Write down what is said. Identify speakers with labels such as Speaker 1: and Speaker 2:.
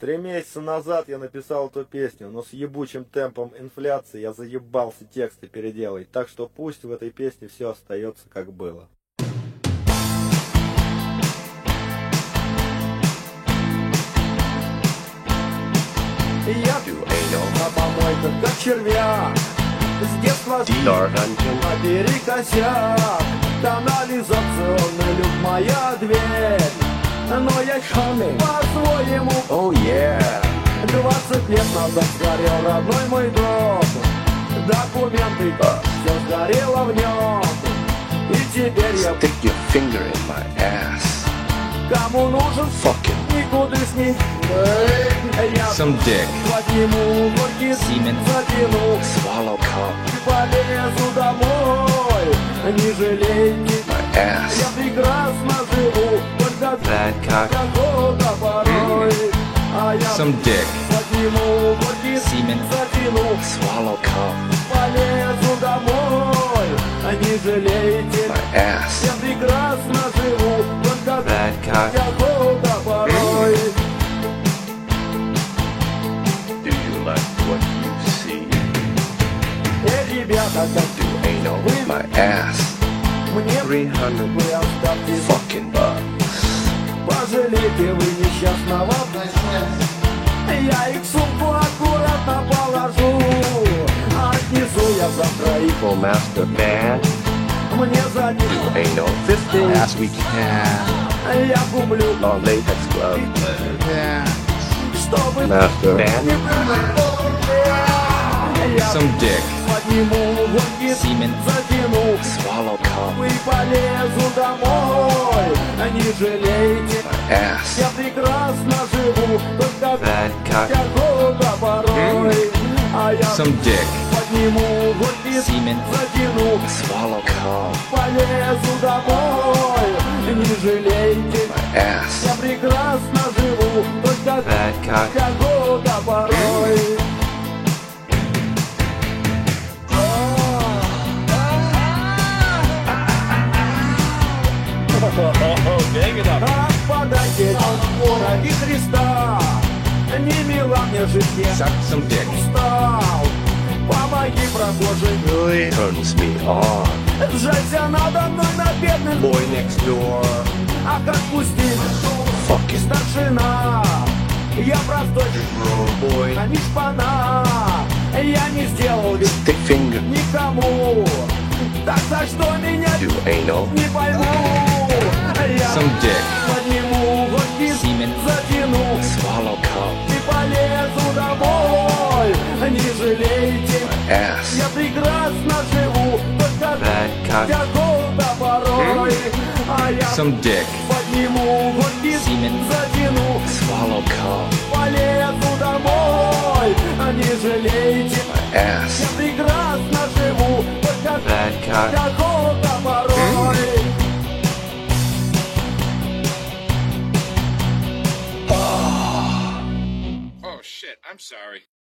Speaker 1: 3 месяца назад я написал эту песню, но с ебучим темпом инфляции я заебался тексты переделать, так что пусть в этой песне все остается как было. Я на помойках, как червяк, с детства наперекосяк. Канализационный люк моя дверь, но я по-своему, oh yeah. 20 лет назад сгорел родной мой дом, документы, все сгорело в нем. И теперь я
Speaker 2: stick your finger in my ass.
Speaker 1: Кому нужен
Speaker 2: fucking
Speaker 1: никудышний, я
Speaker 3: some dick,
Speaker 1: возьму горький
Speaker 3: semen,
Speaker 1: затяну,
Speaker 2: swallow cum
Speaker 1: и полезу домой. Не жалейте,
Speaker 2: my ass.
Speaker 1: я прекрасно живу, только
Speaker 2: Bad cock.
Speaker 1: какого-то порой. А я
Speaker 3: some dick,
Speaker 1: возьму горький
Speaker 3: semen,
Speaker 1: затяну,
Speaker 2: Swallow cum
Speaker 1: полезу домой. Не жалейте,
Speaker 2: my ass.
Speaker 1: я прекрасно живу, только
Speaker 2: Bad cock.
Speaker 1: какого-то порой.
Speaker 2: Do you like what you see?
Speaker 1: Ребята, как
Speaker 2: Do anal with my ass.
Speaker 1: мне
Speaker 2: 300
Speaker 1: вы оставьте,
Speaker 2: fucking bucks.
Speaker 1: пожалейте вы несчастного. Я их в сумку аккуратно положу, отнесу я завтра их.
Speaker 2: Full master band.
Speaker 1: Мне за них
Speaker 2: Anal fisting.
Speaker 3: as we can,
Speaker 1: я куплю,
Speaker 2: On latex glove.
Speaker 1: чтобы
Speaker 2: Master band.
Speaker 1: не я
Speaker 3: some dick,
Speaker 1: подниму горький,
Speaker 3: semen,
Speaker 1: затяну
Speaker 2: Swallow cum
Speaker 1: и полезу домой. Не жалейте,
Speaker 2: my ass.
Speaker 1: я прекрасно живу, только
Speaker 2: Bad cock.
Speaker 1: какого-то порой. А я
Speaker 3: some dick,
Speaker 1: подниму горький,
Speaker 3: semen,
Speaker 1: затяну,
Speaker 2: Swallow cum
Speaker 1: полезу домой. Не жалейте,
Speaker 2: my ass.
Speaker 1: я прекрасно живу, только
Speaker 2: Bad cock.
Speaker 1: какого-то порой. Подайте ради Христа, не мила мне жизнь,
Speaker 3: suck some dick,
Speaker 1: устал. Помоги, прохожий,
Speaker 2: Really turns me on.
Speaker 1: сжалься надо мной на бедных,
Speaker 2: Boy next door.
Speaker 1: а как пустить
Speaker 2: Fucking
Speaker 1: старшина. Я простой
Speaker 2: boy.
Speaker 1: а не шпана. Я не сделал ведь
Speaker 2: Stick finger.
Speaker 1: никому, так за что меня
Speaker 2: Do anal.
Speaker 1: не пойму. Я
Speaker 3: some dick,
Speaker 1: подниму горький,
Speaker 3: semen,
Speaker 1: затяну
Speaker 2: Swallow cum
Speaker 1: и полезу домой. Не жалейте,
Speaker 2: my ass.
Speaker 1: я прекрасно живу, только
Speaker 2: Bad cock.
Speaker 1: какого-то порой. А я
Speaker 3: some dick,
Speaker 1: подниму горький,
Speaker 3: semen,
Speaker 2: Swallow
Speaker 1: затяну,
Speaker 2: cum
Speaker 1: полезу домой. Не жалейте,
Speaker 2: my ass.
Speaker 1: я прекрасно живу, только
Speaker 2: Bad cock.
Speaker 1: какого-то порой.
Speaker 4: Oh shit, I'm sorry.